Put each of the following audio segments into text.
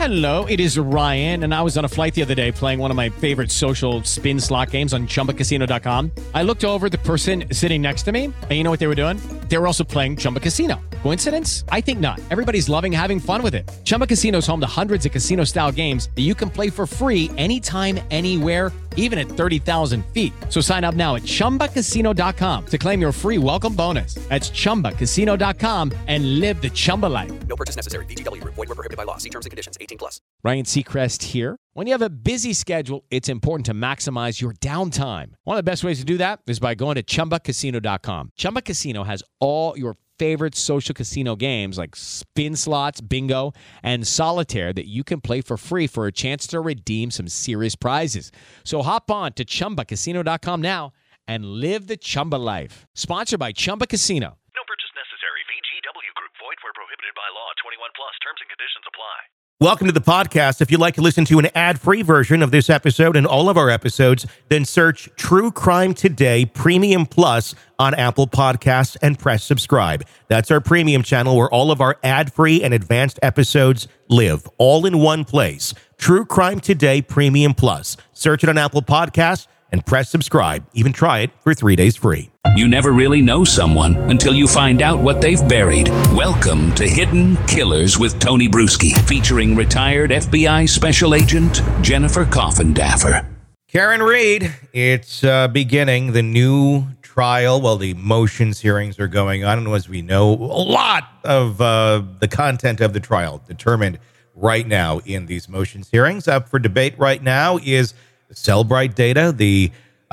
Hello, it is Ryan, and I was on a flight the other day playing one of my favorite social spin slot games on ChumbaCasino.com. I looked over at the person sitting next to me, and you know what they were doing? They were also playing Chumba Casino. Coincidence? I think not. Everybody's loving having fun with it. Chumba Casino is home to hundreds of casino-style games that you can play for free anytime, anywhere, even at 30,000 feet. So sign up now at ChumbaCasino.com to claim your free welcome bonus. That's ChumbaCasino.com and live the Chumba life. No purchase necessary. VGW. Void where prohibited by law. See terms and conditions. 18+. Ryan Seacrest here. When you have a busy schedule, it's important to maximize your downtime. One of the best ways to do that is by going to ChumbaCasino.com. Chumba Casino has all your favorite social casino games like spin slots, bingo, and solitaire that you can play for free for a chance to redeem some serious prizes. So hop on to ChumbaCasino.com now and live the Chumba life. Sponsored by Chumba Casino. No purchase necessary. VGW Group. Void where prohibited by law. 21+. Terms and conditions apply. Welcome to the podcast. If you'd like to listen to an ad-free version of this episode and all of our episodes, then search True Crime Today Premium Plus on Apple Podcasts and press subscribe. That's our premium channel where all of our ad-free and advanced episodes live, all in one place. True Crime Today Premium Plus. Search it on Apple Podcasts and press subscribe. Even try it for 3 days free. You never really know someone until you find out what they've buried. Welcome to Hidden Killers with Tony Bruschi, featuring retired FBI Special Agent Jennifer Coffindaffer. Karen Read, it's beginning the new trial. Well, the motions hearings are going on, and as we know, a lot of the content of the trial determined right now in these motions hearings. Up for debate right now is the Cellbrite data, the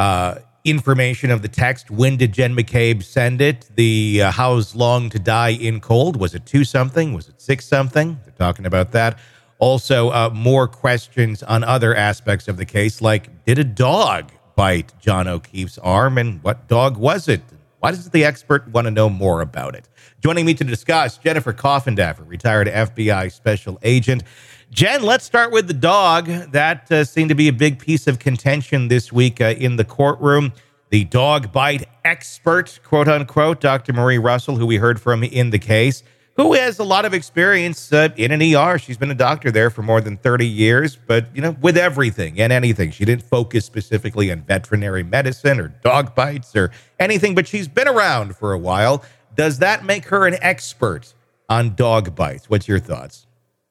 information of the text. When did Jen McCabe send it? The how's long to die in cold? Was it 2-something? Was it 6-something? They're talking about that. Also, more questions on other aspects of the case, like did a dog bite John O'Keefe's arm, and what dog was it? Why does the expert want to know more about it? Joining me to discuss, Jennifer Coffindaffer, retired FBI Special Agent. Jen, let's start with the dog. That seemed to be a big piece of contention this week in the courtroom. The dog bite expert, quote unquote, Dr. Marie Russell, who we heard from in the case, who has a lot of experience in an ER. She's been a doctor there for more than 30 years, but, you know, with everything and anything. She didn't focus specifically on veterinary medicine or dog bites or anything, but she's been around for a while. Does that make her an expert on dog bites? What's your thoughts?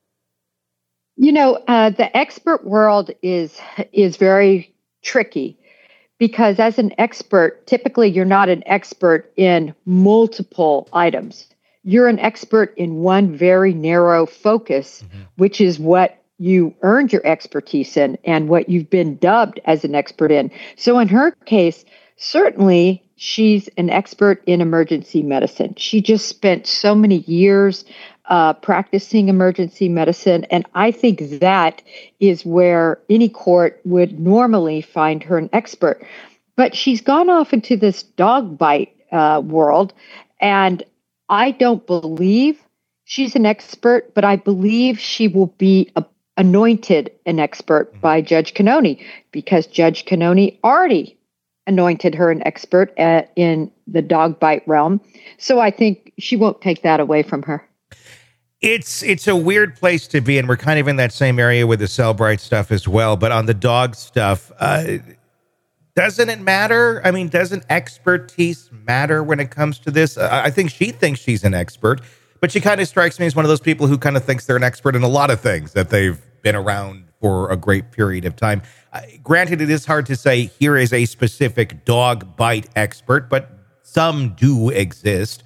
You know, the expert world is very tricky because as an expert, typically you're not an expert in multiple items. You're an expert in one very narrow focus, which is what you earned your expertise in and what you've been dubbed as an expert in. So in her case, certainly she's an expert in emergency medicine. She just spent so many years practicing emergency medicine. And I think that is where any court would normally find her an expert. But she's gone off into this dog bite world. And I don't believe she's an expert, but I believe she will be anointed an expert by Judge Cannone, because Judge Cannone already anointed her an expert in the dog bite realm. So I think she won't take that away from her. It's a weird place to be, and we're kind of in that same area with the Cellbrite stuff as well. But on the dog stuff, doesn't it matter? I mean, doesn't expertise matter when it comes to this? I think she thinks she's an expert, but she kind of strikes me as one of those people who kind of thinks they're an expert in a lot of things that they've been around for a great period of time. Granted, it is hard to say here is a specific dog bite expert, but some do exist.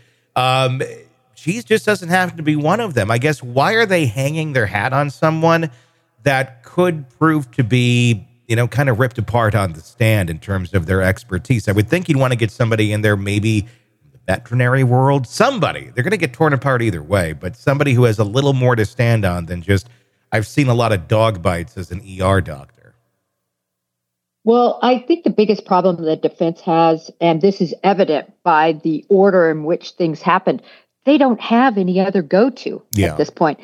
She just doesn't have to be one of them. I guess, why are they hanging their hat on someone that could prove to be, you know, kind of ripped apart on the stand in terms of their expertise? I would think you'd want to get somebody in there, maybe the veterinary world, somebody. They're going to get torn apart either way, but somebody who has a little more to stand on than just, I've seen a lot of dog bites as an ER doctor. Well, I think the biggest problem the defense has, and this is evident by the order in which things happened, they don't have any other go-to at this point.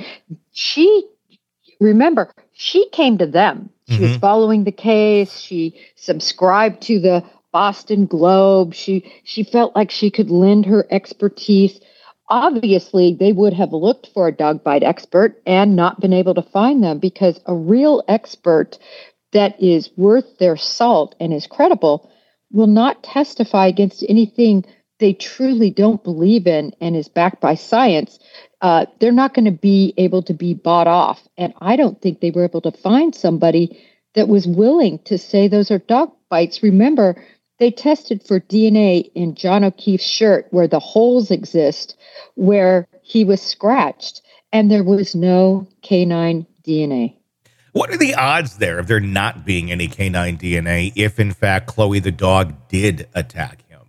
Remember, she came to them. She was following the case. She subscribed to the Boston Globe. She felt like she could lend her expertise. obviously they would have looked for a dog bite expert and not been able to find them, because a real expert that is worth their salt and is credible will not testify against anything they truly don't believe in and is backed by science. They're not going to be able to be bought off. And I don't think they were able to find somebody that was willing to say those are dog bites. Remember, they tested for DNA in John O'Keefe's shirt where the holes exist, where he was scratched, and there was no canine DNA. What are the odds there of there not being any canine DNA if, in fact, Chloe the dog did attack him?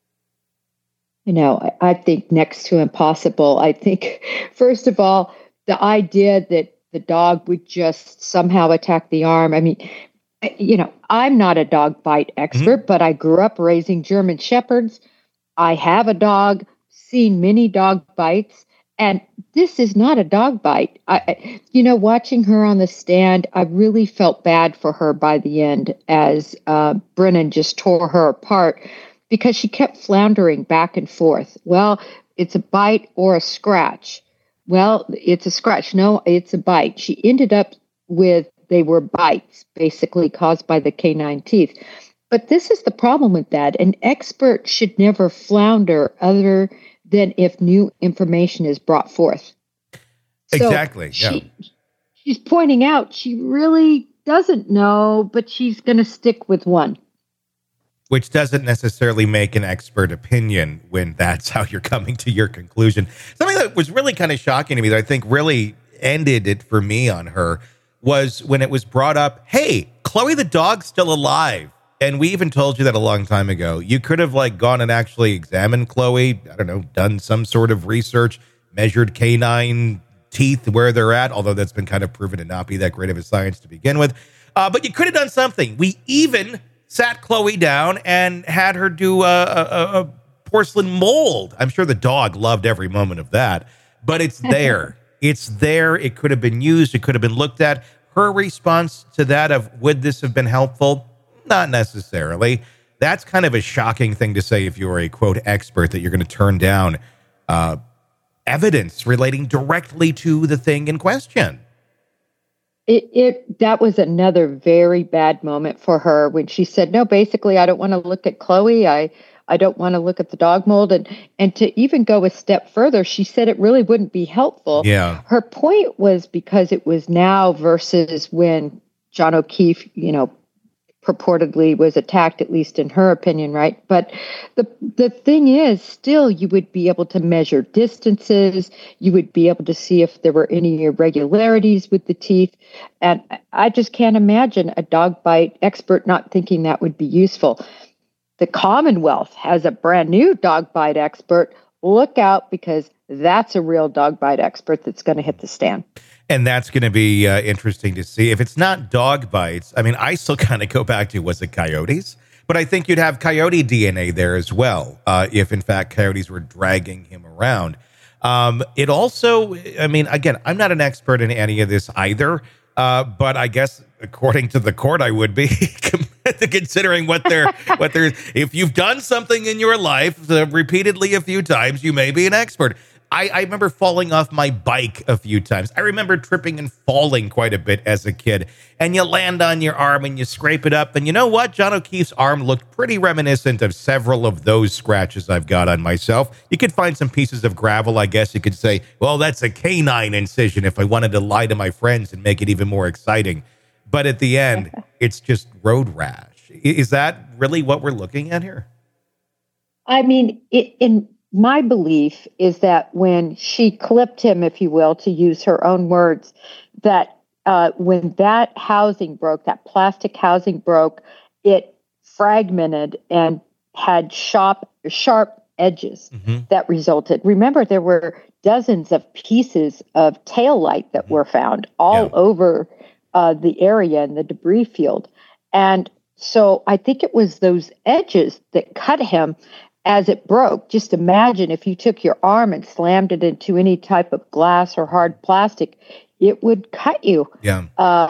You know, I think next to impossible. I think, first of all, the idea that the dog would just somehow attack the arm. I mean, you know, I'm not a dog bite expert, but I grew up raising German Shepherds. I have a dog, seen many dog bites, and this is not a dog bite. Watching her on the stand, I really felt bad for her by the end as Brennan just tore her apart, because she kept floundering back and forth. Well, it's a bite or a scratch. Well, it's a scratch. No, it's a bite. She ended up with, they were bites, basically caused by the canine teeth. But this is the problem with that. An expert should never flounder other than if new information is brought forth. Exactly. So she's pointing out she really doesn't know, but she's going to stick with one. Which doesn't necessarily make an expert opinion when that's how you're coming to your conclusion. Something that was really kind of shocking to me that I think really ended it for me on her was when it was brought up, hey, Chloe the dog's still alive. And we even told you that a long time ago. You could have gone and actually examined Chloe, I don't know, done some sort of research, measured canine teeth where they're at, although that's been kind of proven to not be that great of a science to begin with. But you could have done something. We even sat Chloe down and had her do a porcelain mold. I'm sure the dog loved every moment of that, but it's there. It's there. It could have been used. It could have been looked at. Her response to that of, would this have been helpful? Not necessarily. That's kind of a shocking thing to say if you're a, quote, expert, that you're going to turn down evidence relating directly to the thing in question. That was another very bad moment for her when she said, no, basically, I don't want to look at Chloe. I don't want to look at the dog mold. And to even go a step further, she said it really wouldn't be helpful. Yeah. Her point was because it was now versus when John O'Keefe, purportedly was attacked, at least in her opinion, right? But the thing is, still, you would be able to measure distances. You would be able to see if there were any irregularities with the teeth. And I just can't imagine a dog bite expert not thinking that would be useful. The Commonwealth has a brand new dog bite expert. Look out, because that's a real dog bite expert that's going to hit the stand. And that's going to be interesting to see. If it's not dog bites, I mean, I still kind of go back to, was it coyotes? But I think you'd have coyote DNA there as well, if in fact coyotes were dragging him around. It also, I mean, again, I'm not an expert in any of this either, but I guess according to the court, I would be, considering what they're, if you've done something in your life repeatedly a few times, you may be an expert. I remember falling off my bike a few times. I remember tripping and falling quite a bit as a kid. And you land on your arm and you scrape it up. And you know what? John O'Keefe's arm looked pretty reminiscent of several of those scratches I've got on myself. You could find some pieces of gravel, I guess. You could say, well, that's a canine incision if I wanted to lie to my friends and make it even more exciting. But at the end, it's just road rash. Is that really what we're looking at here? I mean, my belief is that when she clipped him, if you will, to use her own words, that when that housing broke, that plastic housing broke, it fragmented and had sharp edges that resulted. Remember, there were dozens of pieces of tail light that were found all over the area in the debris field. And so I think it was those edges that cut him as it broke. Just imagine if you took your arm and slammed it into any type of glass or hard plastic, it would cut you. Yeah.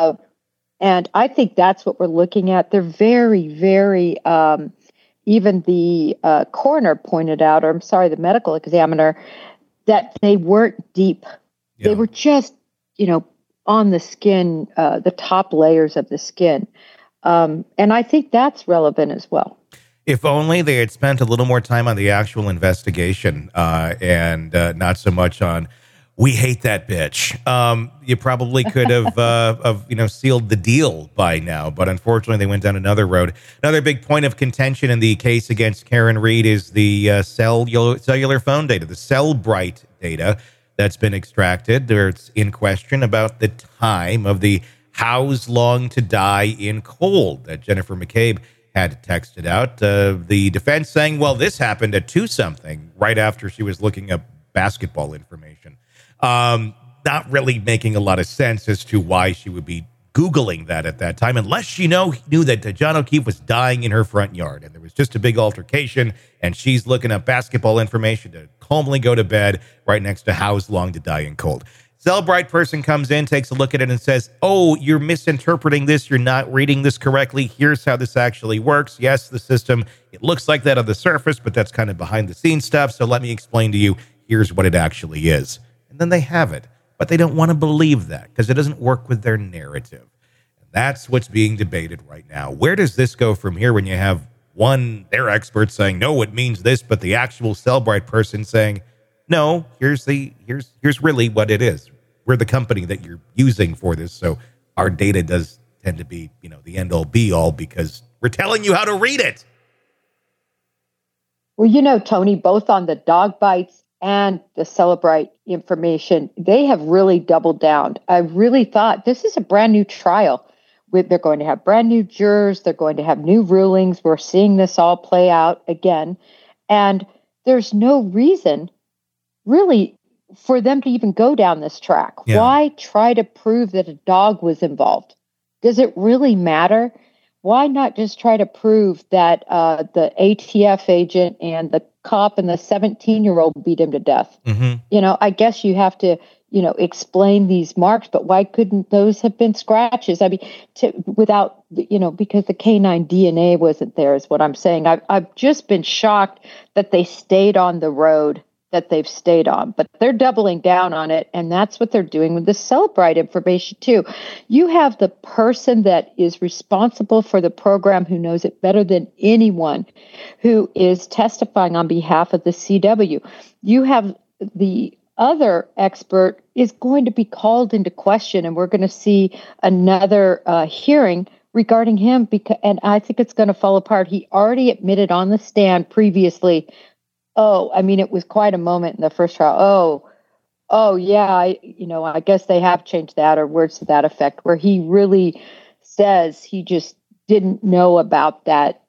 And I think that's what we're looking at. They're very, very, even the coroner pointed out, or I'm sorry, the medical examiner, that they weren't deep. Yeah. They were just, on the skin, the top layers of the skin. And I think that's relevant as well. If only they had spent a little more time on the actual investigation and not so much on, we hate that bitch. You probably could have, sealed the deal by now. But unfortunately, they went down another road. Another big point of contention in the case against Karen Read is the cellular phone data, the Cellbrite data that's been extracted. There's in question about the time of the How's Long to Die in Cold that Jennifer McCabe had texted out. The defense saying, well, this happened at 2-something right after she was looking up basketball information. Not really making a lot of sense as to why she would be Googling that at that time, unless she knew that John O'Keefe was dying in her front yard and there was just a big altercation and she's looking up basketball information to calmly go to bed right next to How's Long to Die in Cold. Cellbrite person comes in, takes a look at it and says, oh, you're misinterpreting this. You're not reading this correctly. Here's how this actually works. Yes, the system, it looks like that on the surface, but that's kind of behind the scenes stuff. So let me explain to you, here's what it actually is. And then they have it, but they don't want to believe that because it doesn't work with their narrative. And that's what's being debated right now. Where does this go from here when you have their expert saying, no, it means this, but the actual Cellbrite person saying, no, here's really what it is. We're the company that you're using for this. So our data does tend to be, the end all be all because we're telling you how to read it. Well, Tony, both on the dog bites and the Cellbrite information, they have really doubled down. I really thought this is a brand new trial. They're going to have brand new jurors. They're going to have new rulings. We're seeing this all play out again. And there's no reason really for them to even go down this track. Yeah. Why try to prove that a dog was involved? Does it really matter? Why not just try to prove that the ATF agent and the cop and the 17-year-old beat him to death? Mm-hmm. I guess you have to, explain these marks, but why couldn't those have been scratches? I mean, without, because the canine DNA wasn't there is what I'm saying. I've just been shocked that they stayed on the road that they've stayed on, but they're doubling down on it. And that's what they're doing with the Cellbrite information too. You have the person that is responsible for the program who knows it better than anyone who is testifying on behalf of the CW. You have the other expert is going to be called into question, and we're going to see another hearing regarding him and I think it's going to fall apart. He already admitted on the stand previously, it was quite a moment in the first trial. Yeah, I guess they have changed that, or words to that effect, where he really says he just didn't know about that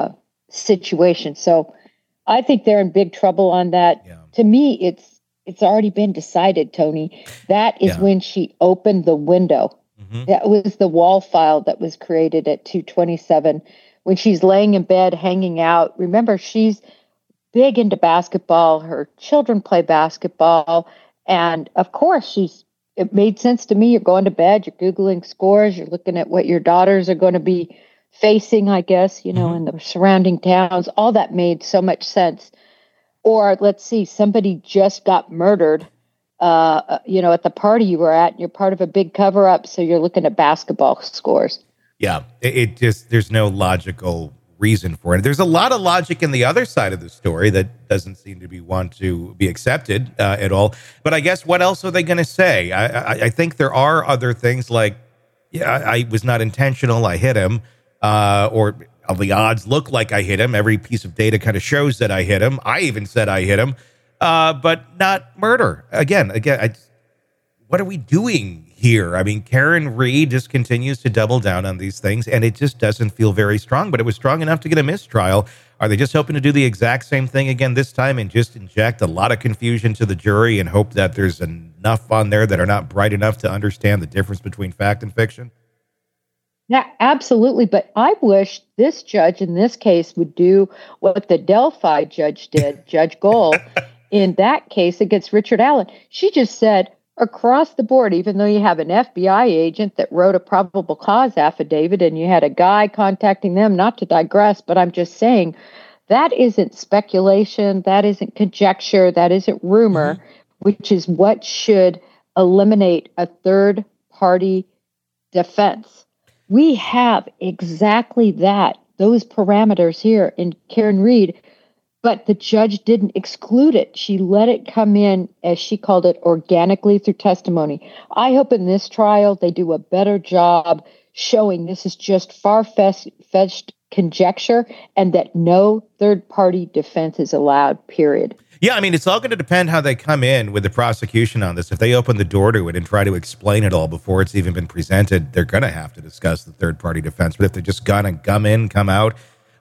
situation. So I think they're in big trouble on that. Yeah. To me, it's already been decided, Tony. That is when she opened the window. Mm-hmm. That was the wall file that was created at 2:27 when she's laying in bed, hanging out. Remember, she's big into basketball. Her children play basketball. And of course, it made sense to me. You're going to bed, you're Googling scores, you're looking at what your daughters are going to be facing, I guess, in the surrounding towns. All that made so much sense. Or let's see, somebody just got murdered, at the party you were at, and you're part of a big cover up. So you're looking at basketball scores. Yeah, it just, there's no logical reason for it. There's a lot of logic in the other side of the story that doesn't seem to want to be accepted at all. But I guess what else are they going to say? I think there are other things like, I was not intentional. I hit him, or the odds look like I hit him. Every piece of data kind of shows that I hit him. I even said I hit him, but not murder. Again, what are we doing here? I mean, Karen Read just continues to double down on these things, and it just doesn't feel very strong, but it was strong enough to get a mistrial. Are they just hoping to do the exact same thing again this time and just inject a lot of confusion to the jury and hope that there's enough on there that are not bright enough to understand the difference between fact and fiction? Yeah, absolutely. But I wish this judge in this case would do what the Delphi judge did, Judge Gold, in that case against Richard Allen. She just said, across the board, even though you have an FBI agent that wrote a probable cause affidavit and you had a guy contacting them, not to digress, but I'm just saying that isn't speculation, that isn't conjecture, that isn't rumor. Mm-hmm. which is what should eliminate a third party defense. We have exactly that, those parameters here in Karen Read, but the judge didn't exclude it. She let it come in, as she called it, organically through testimony. I hope in this trial they do a better job showing this is just far-fetched conjecture and that no third-party defense is allowed, period. Yeah, I mean, it's all going to depend how they come in with the prosecution on this. If they open the door to it and try to explain it all before it's even been presented, they're going to have to discuss the third-party defense. But if they're just going to come out,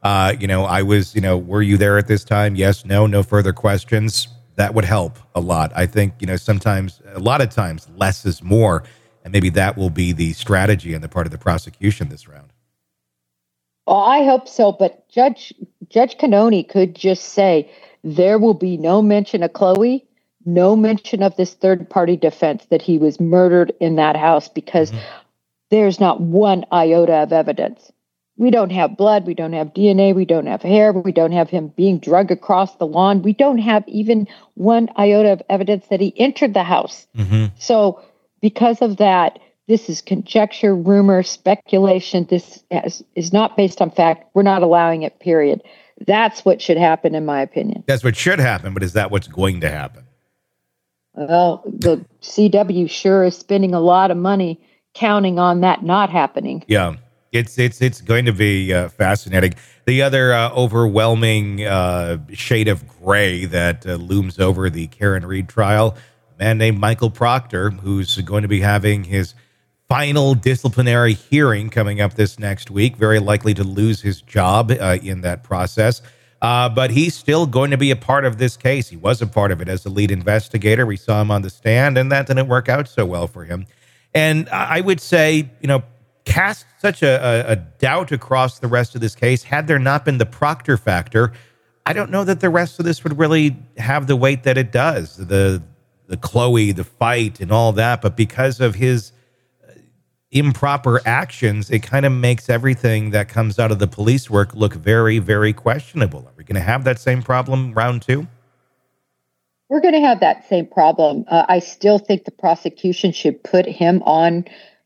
were you there at this time? Yes, no further questions. That would help a lot. I think, a lot of times, less is more. And maybe that will be the strategy on the part of the prosecution this round. Well, I hope so. But Judge Cannoni could just say, there will be no mention of Chloe, no mention of this third-party defense that he was murdered in that house, because there's not one iota of evidence. We don't have blood. We don't have DNA. We don't have hair. We don't have him being dragged across the lawn. We don't have even one iota of evidence that he entered the house. So because of that, this is conjecture, rumor, speculation. This is not based on fact. We're not allowing it, period. That's what should happen, in my opinion. That's what should happen, but is that what's going to happen? Well, the CW sure is spending a lot of money counting on that not happening. Yeah, it's going to be fascinating. The other overwhelming shade of gray that looms over the Karen Read trial, a man named Michael Proctor, who's going to be having his final disciplinary hearing coming up this next week, very likely to lose his job in that process. But he's still going to be a part of this case. He was a part of it as the lead investigator. We saw him on the stand, and that didn't work out so well for him. And I would say, cast such a doubt across the rest of this case. Had there not been the Proctor factor, I don't know that the rest of this would really have the weight that it does. The Chloe, the fight, and all that. But because of his improper actions, it kind of makes everything that comes out of the police work look very, very questionable. Are we going to have that same problem round two? We're going to have that same problem. I still think the prosecution should put him on,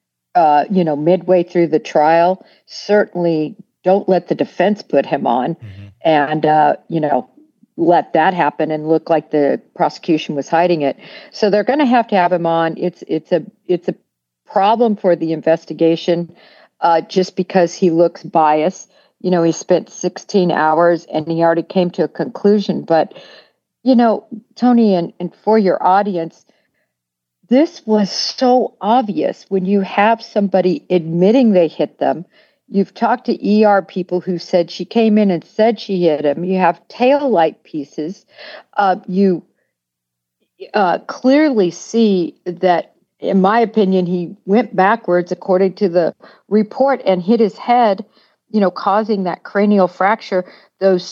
midway through the trial. Certainly don't let the defense put him on and, let that happen and look like the prosecution was hiding it. So they're going to have him on. It's a problem for the investigation just because he looks biased. He spent 16 hours and he already came to a conclusion. But, Tony, and for your audience, this was so obvious when you have somebody admitting they hit them. You've talked to ER people who said she came in and said she hit him. You have taillight pieces. You clearly see that, in my opinion, he went backwards according to the report and hit his head, causing that cranial fracture. Those,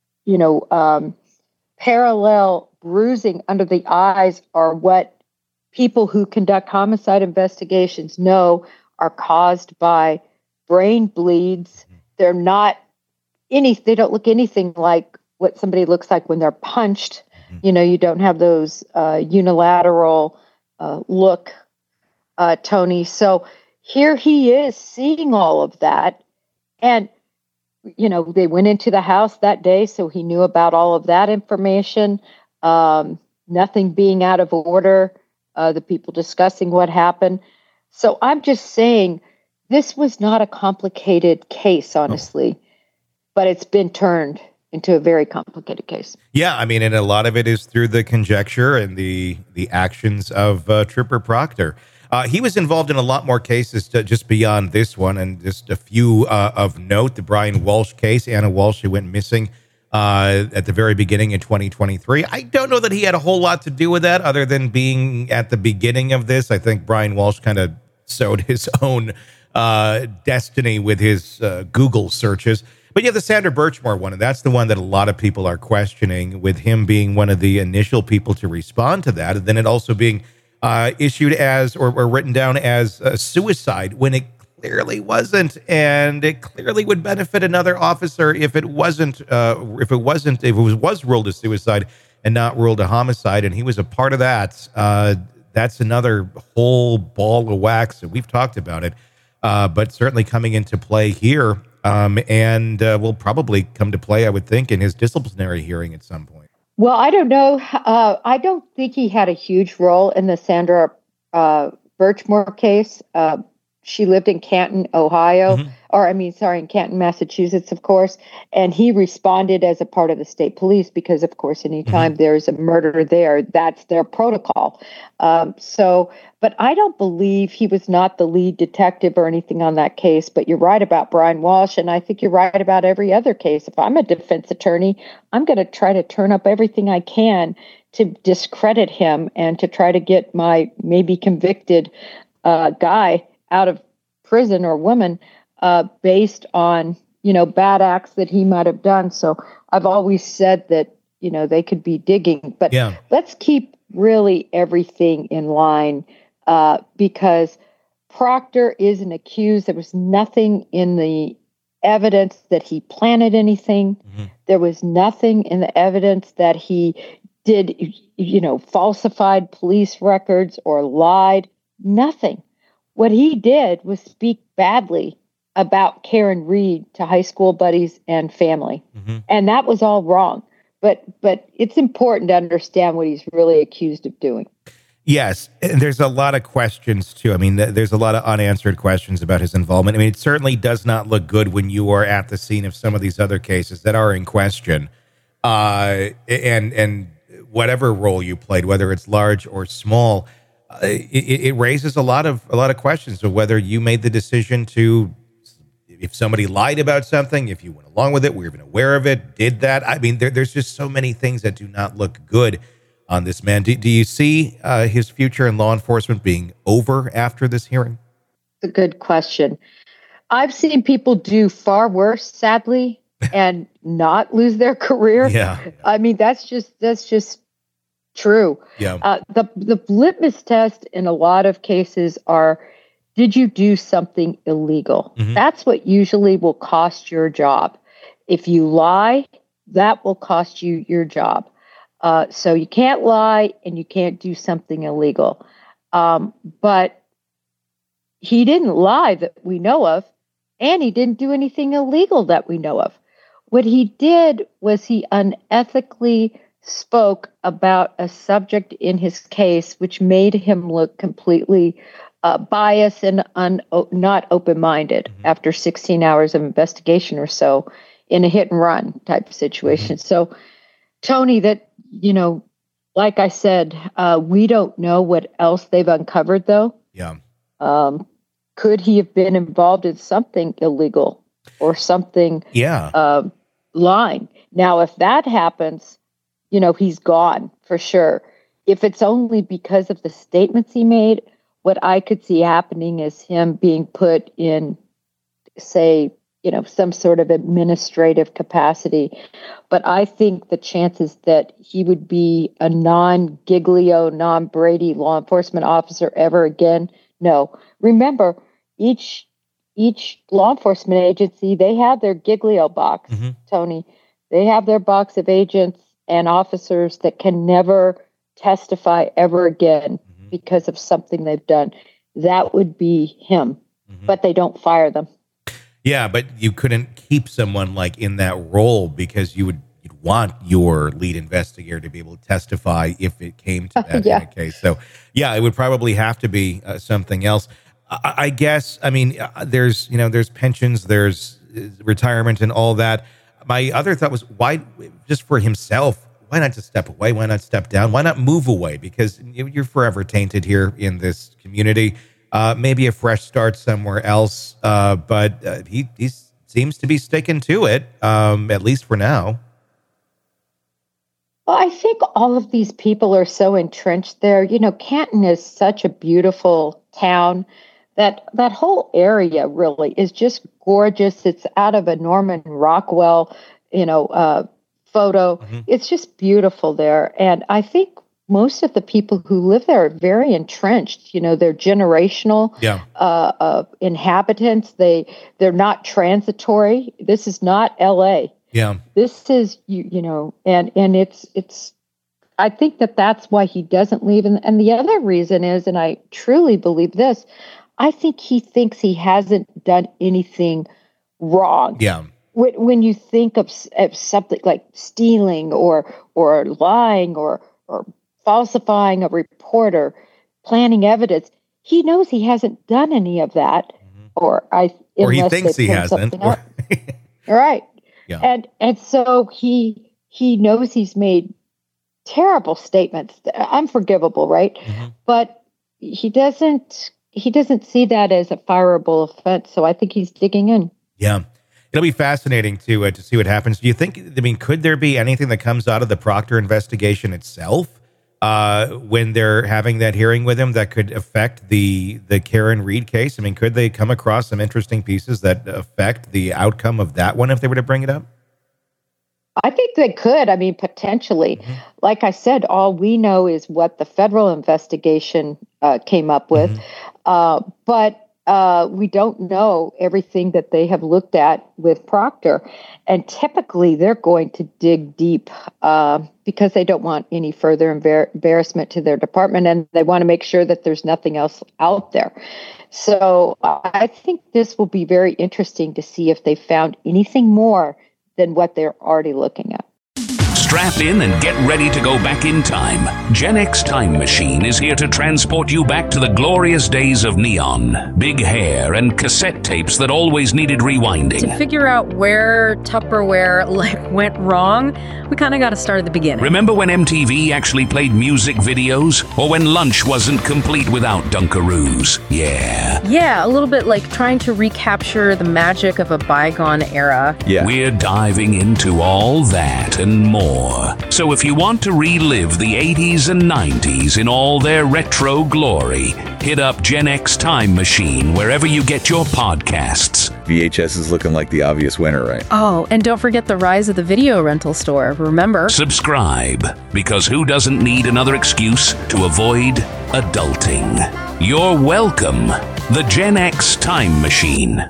parallel bruising under the eyes are what people who conduct homicide investigations know are caused by brain bleeds. They don't look anything like what somebody looks like when they're punched. You don't have those unilateral look, Tony. So here he is seeing all of that. And, they went into the house that day, so he knew about all of that information. Nothing being out of order, the people discussing what happened. So I'm just saying this was not a complicated case, honestly, but it's been turned into a very complicated case. Yeah, I mean, and a lot of it is through the conjecture and the actions of Trooper Proctor. He was involved in a lot more cases just beyond this one, and just a few of note. The Brian Walsh case, Anna Walsh, who went missing at the very beginning in 2023. I don't know that he had a whole lot to do with that other than being at the beginning of this. I think Brian Walsh kind of sowed his own destiny with his Google searches. But yeah, the Sandra Birchmore one, and that's the one that a lot of people are questioning, with him being one of the initial people to respond to that, and then it also being issued as or written down as a suicide when it clearly wasn't, and it clearly would benefit another officer if it was ruled a suicide, and not ruled a homicide. And he was a part of that. That's another whole ball of wax that we've talked about it, but certainly coming into play here, and will probably come to play, I would think, in his disciplinary hearing at some point. Well, I don't know. I don't think he had a huge role in the Sandra Birchmore case. She lived in Canton, Ohio, in Canton, Massachusetts, of course. And he responded as a part of the state police because, of course, anytime there's a murder there, that's their protocol. But I don't believe he was not the lead detective or anything on that case. But you're right about Brian Walsh, and I think you're right about every other case. If I'm a defense attorney, I'm going to try to turn up everything I can to discredit him and to try to get my maybe convicted guy out of prison or woman based on, bad acts that he might have done. So I've always said that, they could be digging, but let's keep really everything in line because Proctor isn't accused. There was nothing in the evidence that he planted anything. There was nothing in the evidence that he did, falsified police records or lied. Nothing. What he did was speak badly about Karen Reed to high school buddies and family. And that was all wrong. But it's important to understand what he's really accused of doing. Yes, and there's a lot of questions, too. I mean, there's a lot of unanswered questions about his involvement. I mean, it certainly does not look good when you are at the scene of some of these other cases that are in question. And whatever role you played, whether it's large or small, it raises a lot of questions of whether you made the decision to, if somebody lied about something, if you went along with it, were even aware of it, did that. I mean, there's just so many things that do not look good on this man. Do you see his future in law enforcement being over after this hearing? It's a good question. I've seen people do far worse, sadly, and not lose their career. Yeah. I mean, that's just true. Yeah. The litmus test in a lot of cases are, did you do something illegal? That's what usually will cost your job. If you lie, that will cost you your job. So you can't lie and you can't do something illegal. But he didn't lie that we know of, and he didn't do anything illegal that we know of. What he did was he unethically spoke about a subject in his case, which made him look completely biased and not open-minded after 16 hours of investigation or so in a hit-and-run type of situation. So, Tony, that, like I said, we don't know what else they've uncovered, though. Yeah. Could he have been involved in something illegal or something lying? Now, if that happens, he's gone for sure. If it's only because of the statements he made, what I could see happening is him being put in, say, some sort of administrative capacity. But I think the chances that he would be a non-Giglio, non-Brady law enforcement officer ever again, no. Remember, each law enforcement agency, they have their Giglio box, Tony. They have their box of agents and officers that can never testify ever again because of something they've done. That would be him, but they don't fire them. Yeah, but you couldn't keep someone like in that role because you'd want your lead investigator to be able to testify if it came to that in a case. So, yeah, it would probably have to be something else. I guess, I mean, there's pensions, there's retirement and all that. My other thought was, why, just for himself, why not just step away? Why not step down? Why not move away? Because you're forever tainted here in this community. Maybe a fresh start somewhere else. But he seems to be sticking to it, at least for now. Well, I think all of these people are so entrenched there. Canton is such a beautiful town. That whole area really is just gorgeous. It's out of a Norman Rockwell, photo. It's just beautiful there. And I think most of the people who live there are very entrenched. They're generational inhabitants. They're not transitory. This is not LA. Yeah. This is, and it's I think that that's why he doesn't leave. And the other reason is, and I truly believe this, I think he thinks he hasn't done anything wrong. Yeah. When you think of something like stealing or lying or falsifying a report or planting evidence, he knows he hasn't done any of that. Or he thinks he hasn't. Right. Yeah. And so he knows he's made terrible statements, unforgivable, right? But he doesn't see that as a fireable offense. So I think he's digging in. Yeah. It'll be fascinating to see what happens. Do you think, could there be anything that comes out of the Proctor investigation itself when they're having that hearing with him that could affect the Karen Read case? Could they come across some interesting pieces that affect the outcome of that one if they were to bring it up? I think they could. Potentially. Like I said, all we know is what the federal investigation came up with. But we don't know everything that they have looked at with Proctor. And typically they're going to dig deep because they don't want any further embarrassment to their department, and they want to make sure that there's nothing else out there. So I think this will be very interesting to see if they found anything more than what they're already looking at. Strap in and get ready to go back in time. Gen X Time Machine is here to transport you back to the glorious days of neon, big hair, and cassette tapes that always needed rewinding. To figure out where Tupperware went wrong, we kind of got to start at the beginning. Remember when MTV actually played music videos? Or when lunch wasn't complete without Dunkaroos? Yeah, a little bit like trying to recapture the magic of a bygone era. Yeah. We're diving into all that and more. So if you want to relive the 80s and 90s in all their retro glory, hit up Gen X Time Machine wherever you get your podcasts. VHS is looking like the obvious winner, right? Oh, and don't forget the rise of the video rental store. Remember? Subscribe, because who doesn't need another excuse to avoid adulting? You're welcome. The Gen X Time Machine.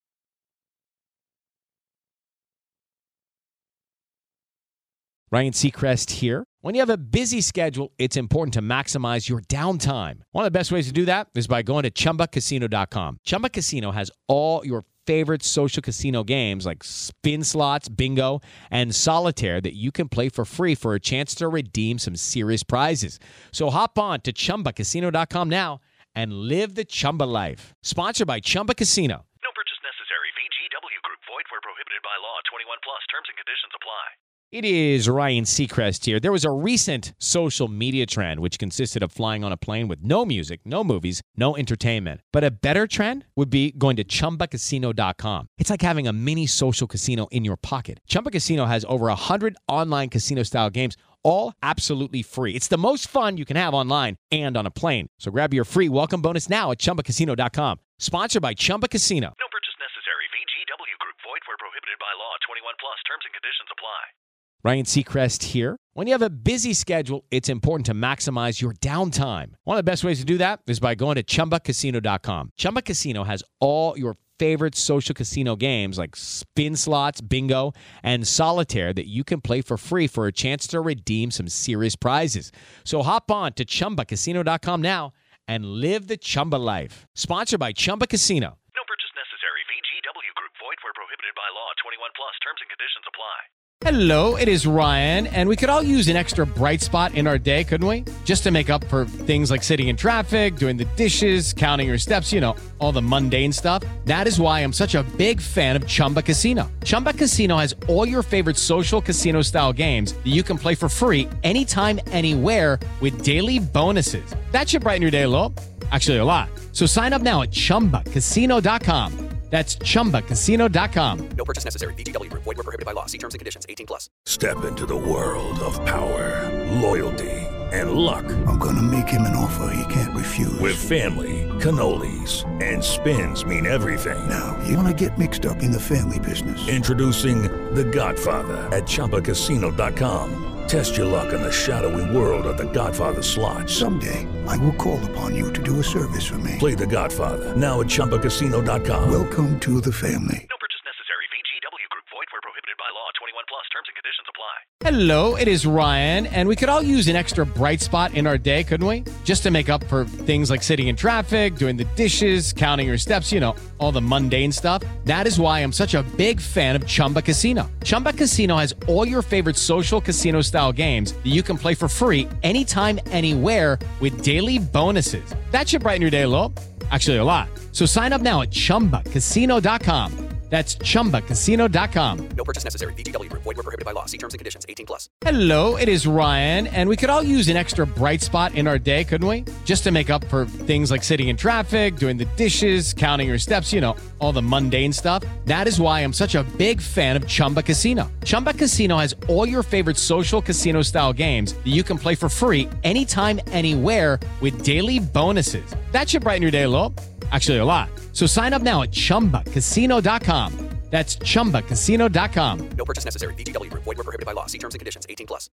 Ryan Seacrest here. When you have a busy schedule, it's important to maximize your downtime. One of the best ways to do that is by going to ChumbaCasino.com. Chumba Casino has all your favorite social casino games like spin slots, bingo, and solitaire that you can play for free for a chance to redeem some serious prizes. So hop on to ChumbaCasino.com now and live the Chumba life. Sponsored by Chumba Casino. No purchase necessary. VGW Group. Void where prohibited by law. 21 plus. Terms and conditions apply. It is Ryan Seacrest here. There was a recent social media trend which consisted of flying on a plane with no music, no movies, no entertainment. But a better trend would be going to ChumbaCasino.com. It's like having a mini social casino in your pocket. Chumba Casino has over 100 online casino-style games, all absolutely free. It's the most fun you can have online and on a plane. So grab your free welcome bonus now at ChumbaCasino.com. Sponsored by Chumba Casino. No purchase necessary. VGW Group. Void where prohibited by law. 21 plus. Terms and conditions apply. Ryan Seacrest here. When you have a busy schedule, it's important to maximize your downtime. One of the best ways to do that is by going to ChumbaCasino.com. Chumba Casino has all your favorite social casino games like spin slots, bingo, and solitaire that you can play for free for a chance to redeem some serious prizes. So hop on to ChumbaCasino.com now and live the Chumba life. Sponsored by Chumba Casino. No purchase necessary. VGW Group. Void where prohibited by law. 21 plus. Terms and conditions apply. Hello, it is Ryan, and we could all use an extra bright spot in our day, couldn't we? Just to make up for things like sitting in traffic, doing the dishes, counting your steps, all the mundane stuff. That is why I'm such a big fan of Chumba Casino. Chumba Casino has all your favorite social casino-style games that you can play for free anytime, anywhere with daily bonuses. That should brighten your day a little. Actually, a lot. So sign up now at ChumbaCasino.com. That's ChumbaCasino.com. No purchase necessary. VGW Group. Void where prohibited by law. See terms and conditions. 18 plus. Step into the world of power, loyalty, and luck. I'm going to make him an offer he can't refuse. With family, cannolis, and spins mean everything. Now, you want to get mixed up in the family business. Introducing The Godfather at ChumbaCasino.com. Test your luck in the shadowy world of The Godfather slot. Someday, I will call upon you to do a service for me. Play The Godfather now at ChumbaCasino.com. Welcome to the family. No purchase necessary. VGW Group. Void where prohibited by law. 21 plus. Terms and conditions apply. Hello, it is Ryan, and we could all use an extra bright spot in our day, couldn't we? Just to make up for things like sitting in traffic, doing the dishes, counting your steps, you know, all the mundane stuff. That is why I'm such a big fan of Chumba Casino. Chumba Casino has all your favorite social casino-style games that you can play for free anytime, anywhere with daily bonuses. That should brighten your day a little. Actually, a lot. So sign up now at ChumbaCasino.com. That's ChumbaCasino.com. No purchase necessary. VGW Group. Void where prohibited by law. See terms and conditions. 18+. Hello, it is Ryan, and we could all use an extra bright spot in our day, couldn't we? Just to make up for things like sitting in traffic, doing the dishes, counting your steps, you know, all the mundane stuff. That is why I'm such a big fan of Chumba Casino. Chumba Casino has all your favorite social casino-style games that you can play for free anytime, anywhere with daily bonuses. That should brighten your day a little. Actually, a lot. So sign up now at ChumbaCasino.com. That's ChumbaCasino.com. No purchase necessary. VGW Group. Void where prohibited by law. See terms and conditions. 18+.